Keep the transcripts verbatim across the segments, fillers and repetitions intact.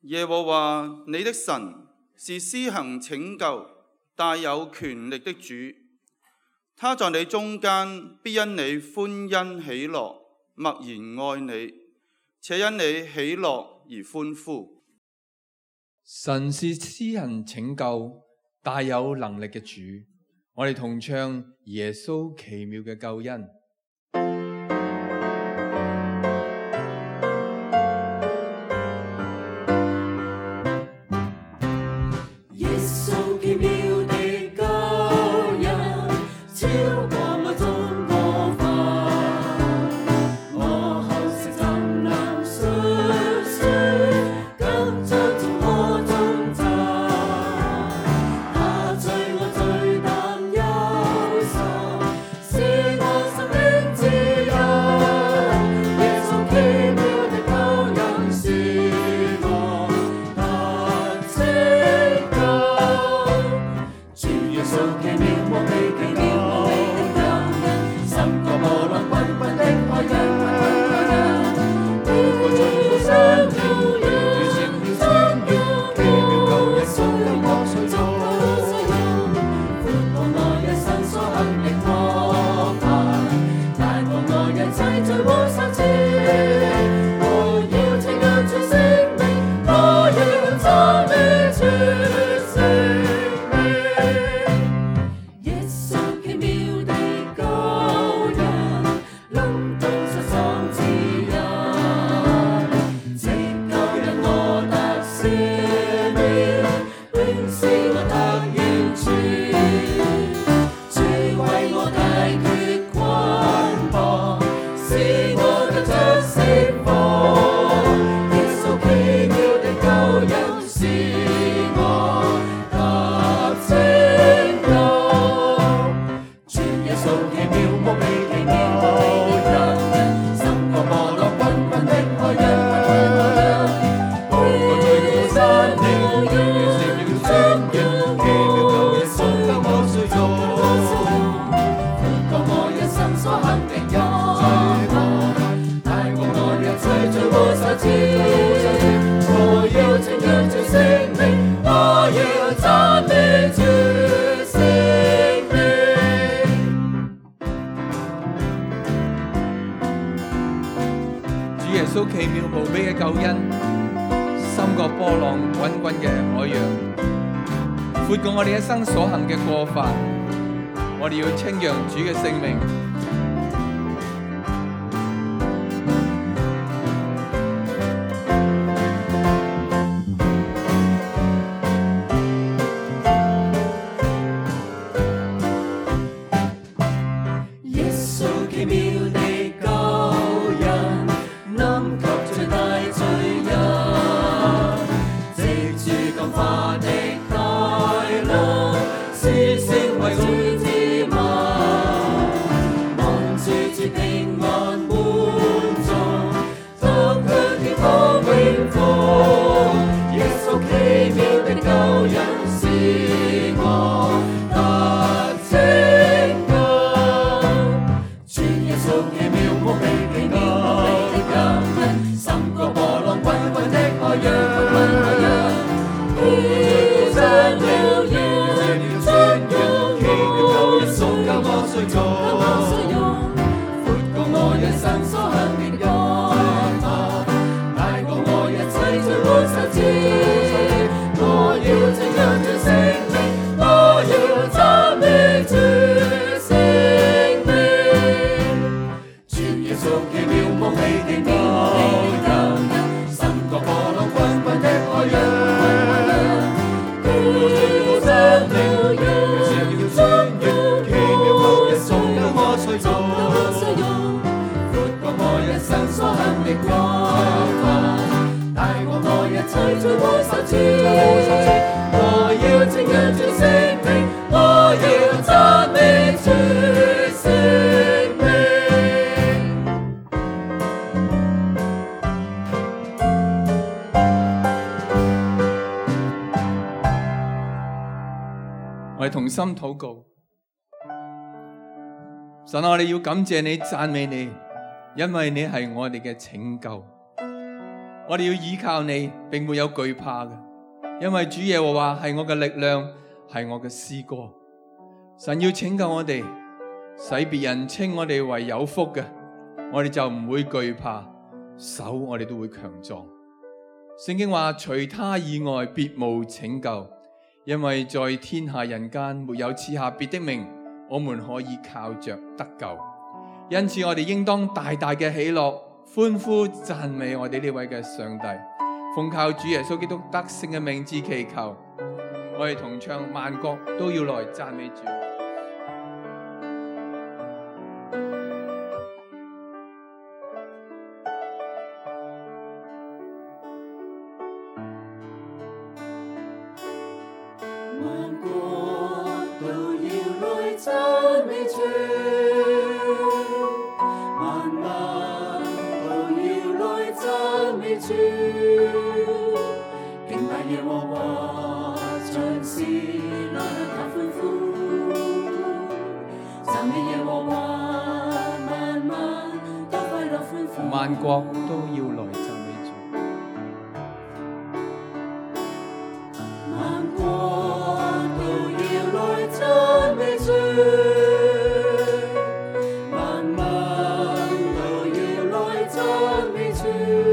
耶和華你的神是施行拯救、大有權力的主，他在你中間必因你歡欣喜樂，默然愛你，且因你喜樂而歡呼。 神是施行拯救、大有能力嘅主，我哋同唱耶穌奇妙嘅救恩。耶穌奇妙無比嘅救恩，深過波浪滾滾嘅海洋，闊過我哋一生所行嘅過犯，我哋要稱揚主嘅聖名。我哋同心禱告，神啊，我哋要感謝你、讚美你，因為你係我哋嘅拯救。 我哋要依靠你，並沒有懼怕嘅，因為主耶和華係我嘅力量，係我嘅詩歌。神要拯救我哋，使別人稱我哋為有福嘅，我哋就唔會懼怕，手我哋都會強壯。聖經話，除他以外別無拯救，因為在天下人間沒有賜下別的名，我們可以靠着得救。因此我哋應當大大嘅喜樂，歡呼讚美我哋呢位嘅上帝。奉靠主耶穌基督得勝嘅名字祈求，我哋同唱萬國都要來讚美主。 萬國都要來讚美主，萬民都要來讚美主，敬拜耶和華，唱詩來向他歡呼，讚美耶和華，萬民都快樂歡呼， 萬國都要來讚美主。 萬國讚美主，萬民都要來讚美主，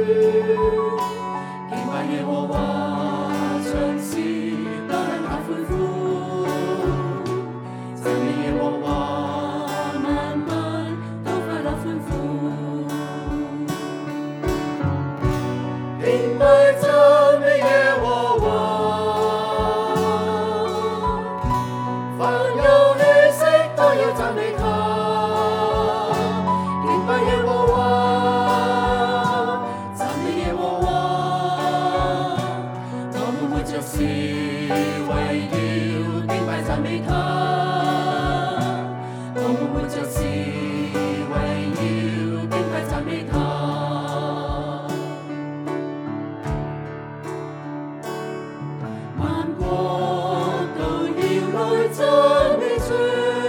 敬拜耶和華，唱詩來向他歡呼，讚美耶和華，萬民都快樂歡呼，敬拜讚美耶和華。讚美他，敬拜耶和華，讚美耶和華，我們活着是為要敬拜讚美他，我們活着是為要敬拜讚美他。萬國都要來讚美主，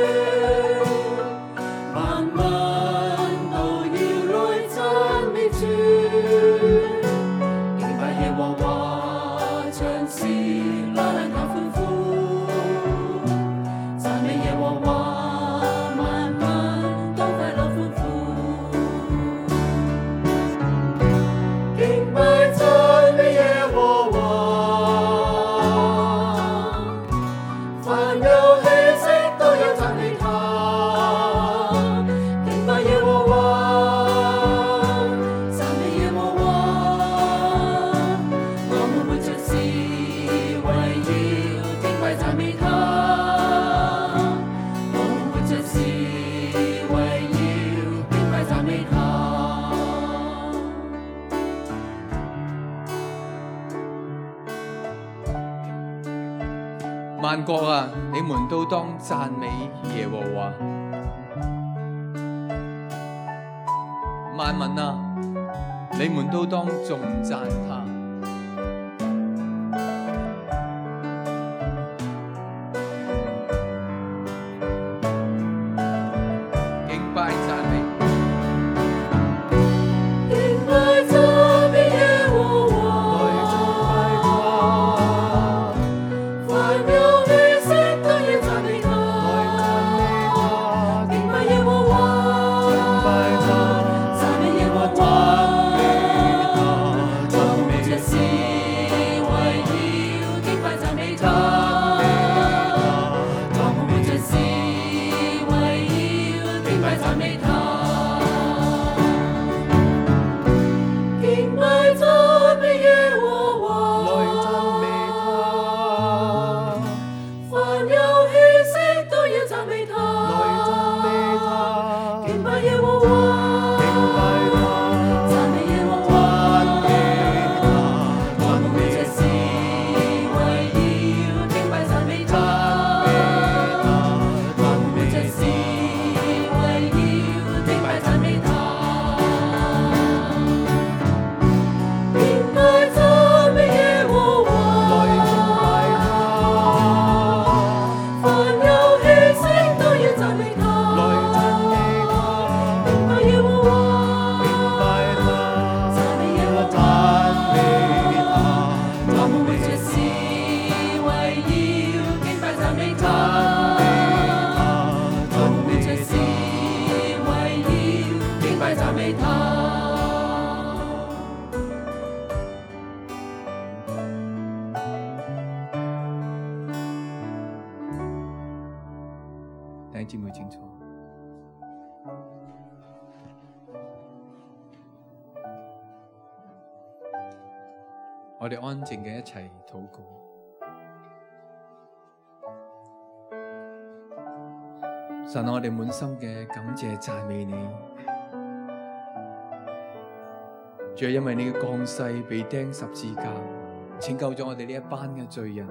萬國啊，你們都當讚美耶和華；萬民啊，你們都當頌讚他。敬拜讚美。 讚美姊妹請坐。我哋安靜嘅一齊禱告。神，我哋滿心嘅感謝讚美你。主啊，因為你嘅降世被釘十字架，拯救咗我哋呢一班嘅罪人。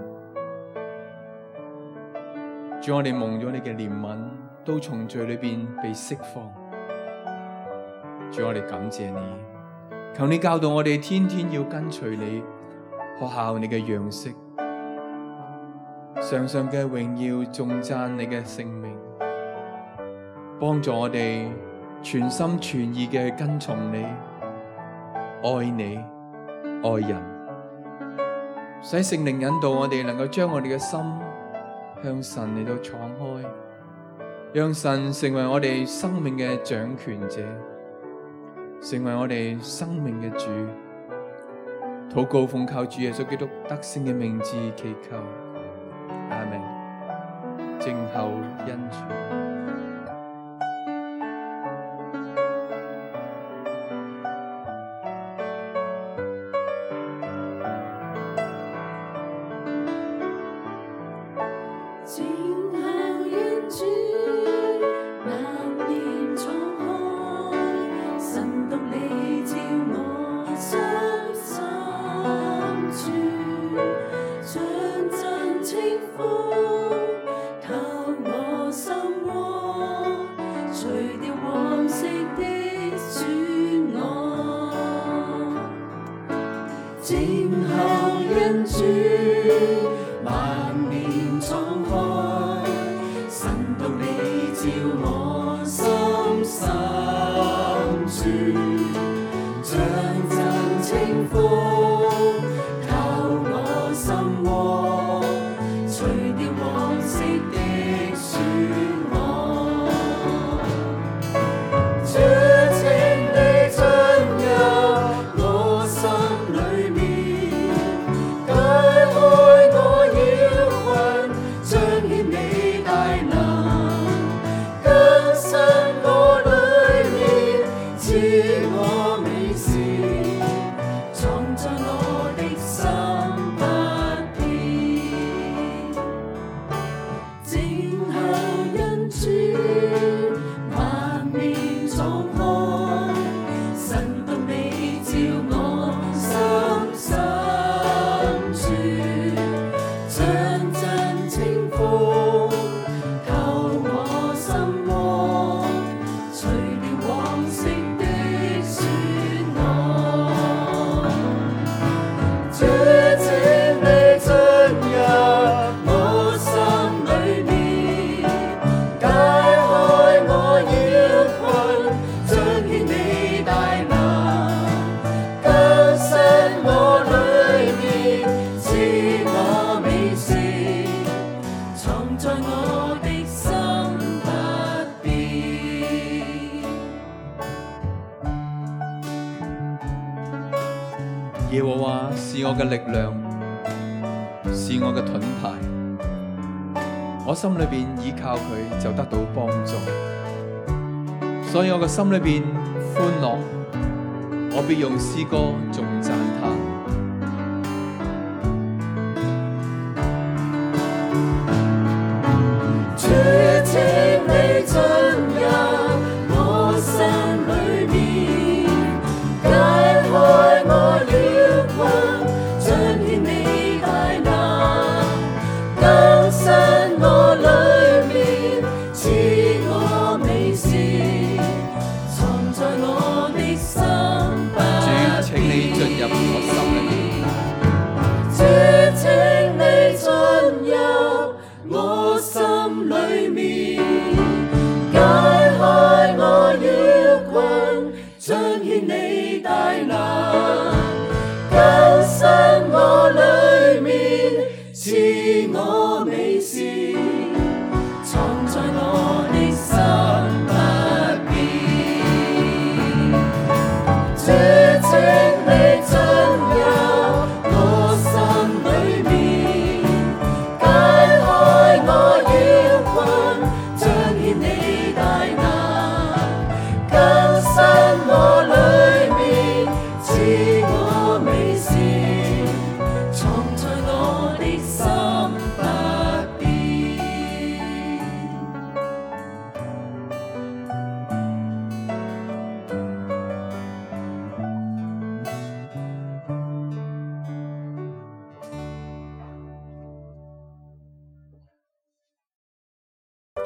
主，我哋蒙咗你嘅憐憫，都從罪裏邊被釋放。主，我哋感謝你，求你教導我哋天天要跟隨你，學效你嘅樣式，常常嘅榮耀頌讚你嘅聖名，幫助我哋全心全意嘅跟從你，愛你愛人，使聖靈引導我哋能夠將我哋嘅心向神嚟到敞開，讓神成為我哋生命嘅掌權者，成為我哋生命嘅主。禱告奉靠主耶穌基督得勝嘅名字祈求，阿們。靜候恩主。耶和華是我嘅力量，是我嘅盾牌，我心裏邊依靠佢就得到幫助，所以我嘅心裏邊歡樂，我必用詩歌頌讚他。 主，請你進入我心裏面，解開我憂困，彰顯你大能，更新我裏面，賜我美善，藏在我的心不變。 主，請你進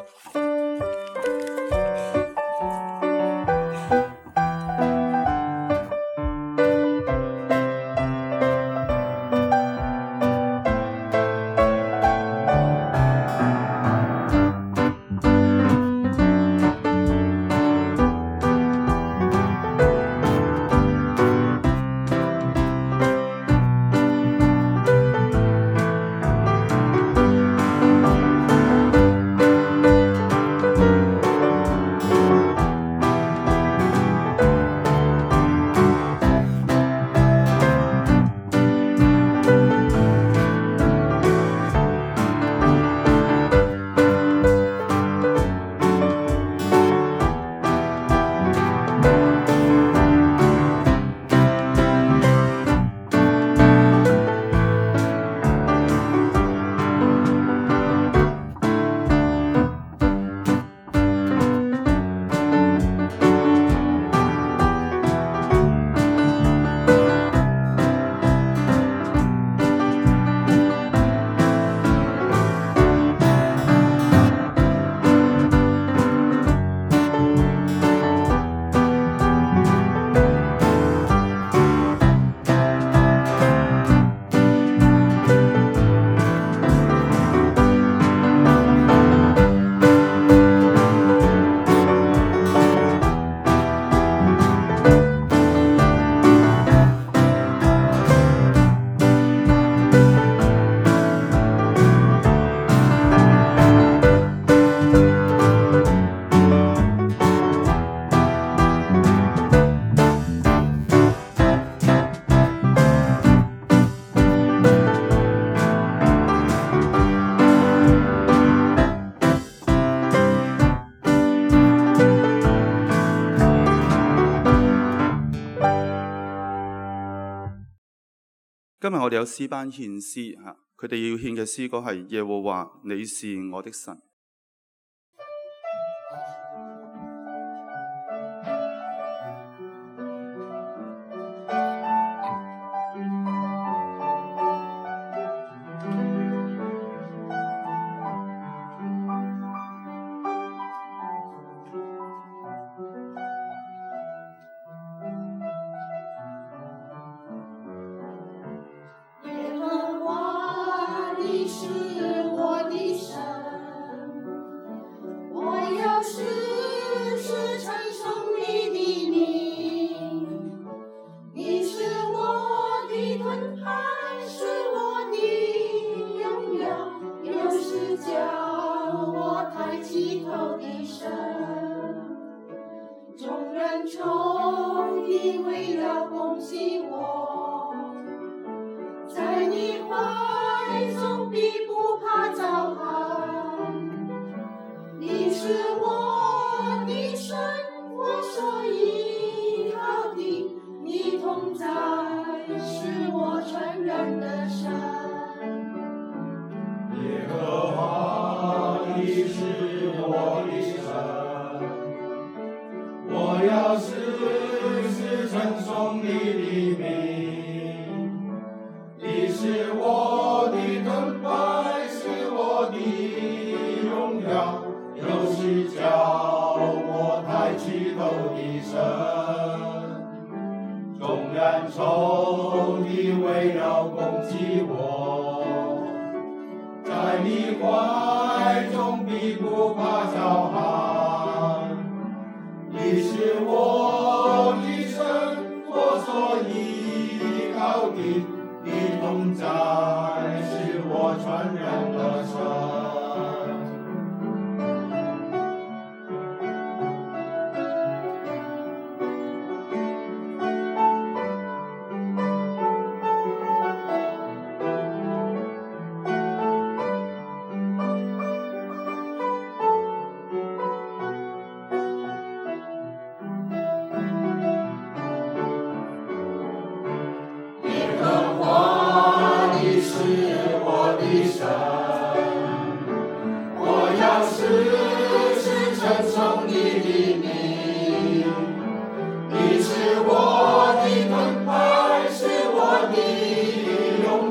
今日我哋有詩班獻詩嚇，佢哋要獻嘅詩歌係耶和華，你是我的神。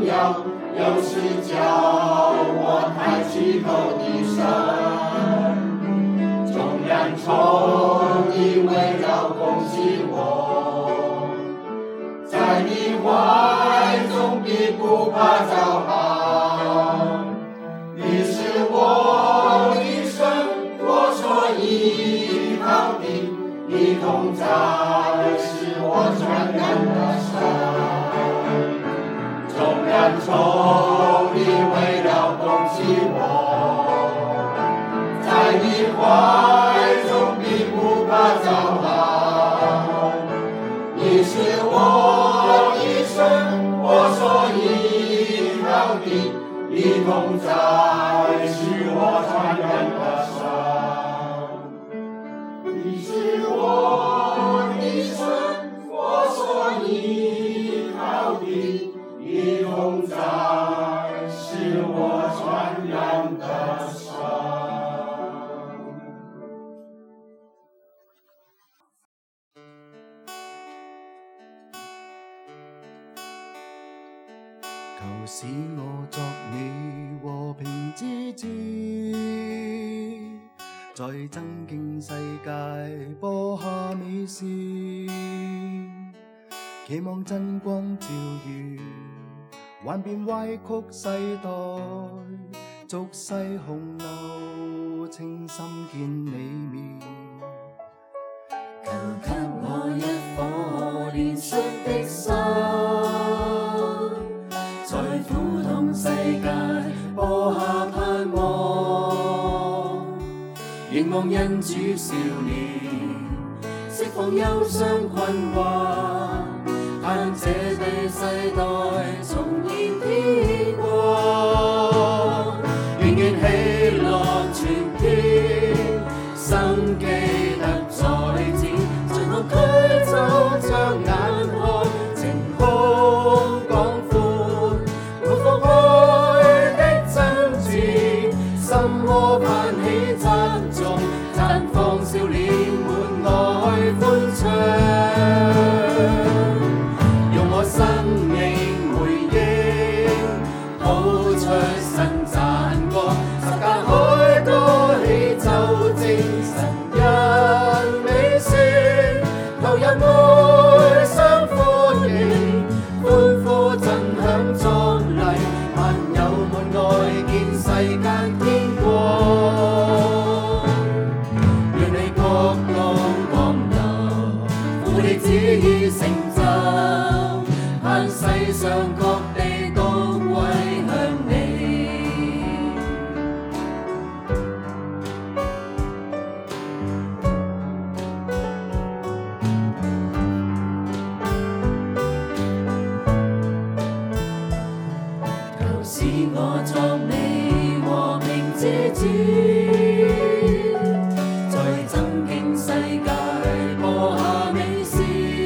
又是叫我抬起头的神。 怀中必不怕遭害。你是我的神，我所依靠的，你同在是我全然的神。纵然仇敌为了攻击我，在你怀中必不怕遭害。你是我的神，我所依靠的，你同在是我全然的神。你是我的神，我所依靠的，你同在是我全然的神。 求使我作你和平之子，在爭競世界播下美善，期望真光照耀，幻變歪曲世代，俗世洪流，清心見你面。 求給我一顆憐恤的心，在苦痛世界播下盼望，凝望恩主笑臉，釋放憂傷困惑，盼這地世代重現天光，願見喜樂全天，生機得再展，隨我驅走將眼看，晴空廣闊，沒放愛的真摯，心窩泛起讚頌，綻放笑臉滿愛歡暢，用我生命回應，譜出新讚歌，十架海歌起奏證，神人美善，投入愛相歡迎，歡呼震響壯麗，萬有滿愛見世間天光，願你國度降臨，父你旨意成就，盼世上各地都歸向你。求使我作你和平之子，在爭競世界播下美善，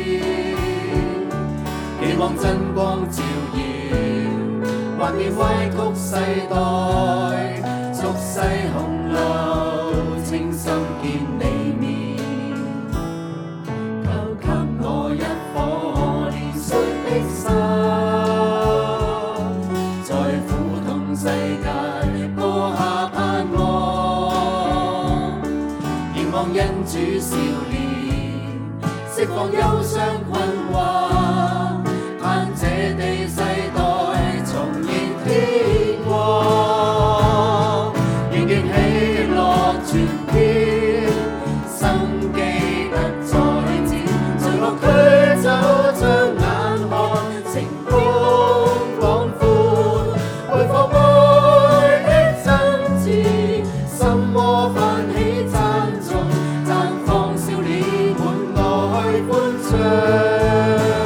期望真光照耀，幻變歪曲世代，俗世洪流，清心見你面。求給我一顆憐恤的心，在苦痛世界播下盼望，凝望恩主笑臉，釋放憂傷困惑，盼這地世代重現天光，願見喜樂全天，生機得再展，隨我驅走將眼看，晴空廣闊，回復愛的真摯，心窩泛起讚頌，綻放笑臉滿愛歡暢。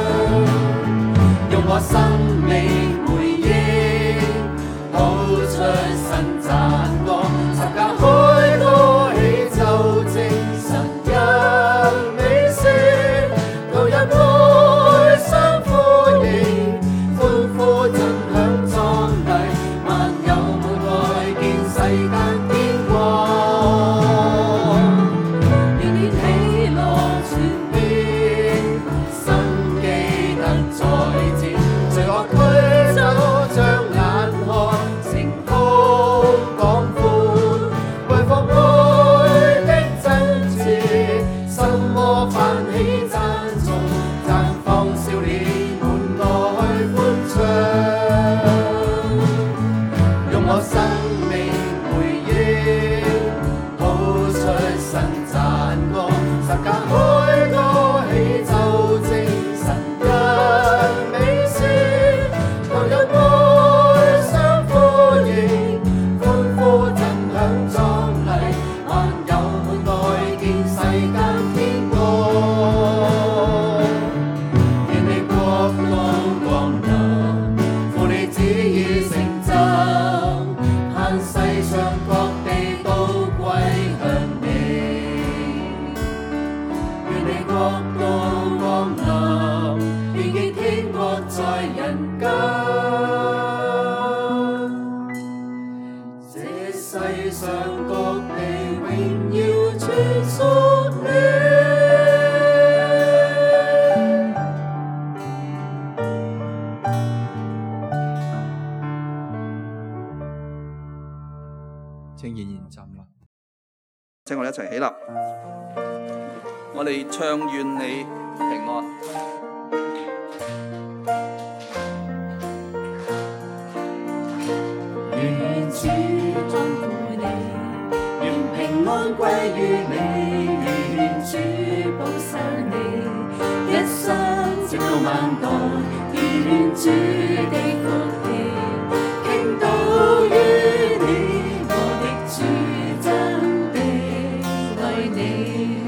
我生命回憶，譜出神讚歌，神間開歌起奏證，神人美事，同有愛相呼應，歡呼震響壯麗，萬有滿愛見世間天國。願你國度降臨，父你旨意成就，盼世上各地都歸向你。願你國度降臨，願見天國在人間。這世上各地榮耀全屬你。 請仍然站立。 請我哋一齊起立，我哋唱願你平安。 願主祝福你，願平安歸於你，願主保守你，一生直到萬代，願主的福氣傾倒於你，我的主真的愛你。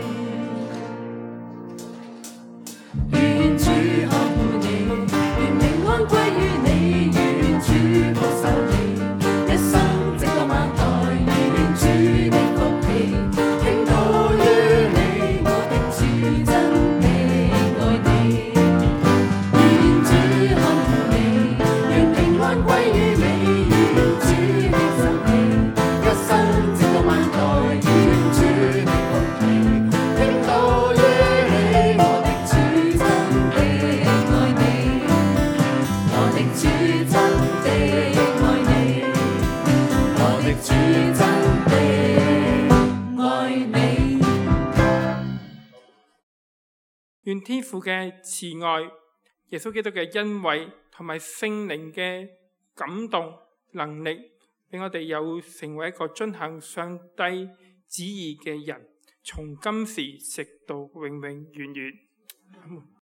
願主看顧你，願平安歸於你，願主保守你，一生直到萬代，願主的福氣傾倒於你，我的主真的愛你。願主看顧你，願平安歸於你，願主的福氣，一生直到萬代，願主的福氣傾倒於你，我的主真的愛你，我的主真的愛你，我的主真的愛你。 願天父嘅慈愛、耶穌基督嘅恩惠同埋聖靈嘅感動能力，令我哋有成為一個遵行上帝旨意嘅人，從今時直到永永遠遠。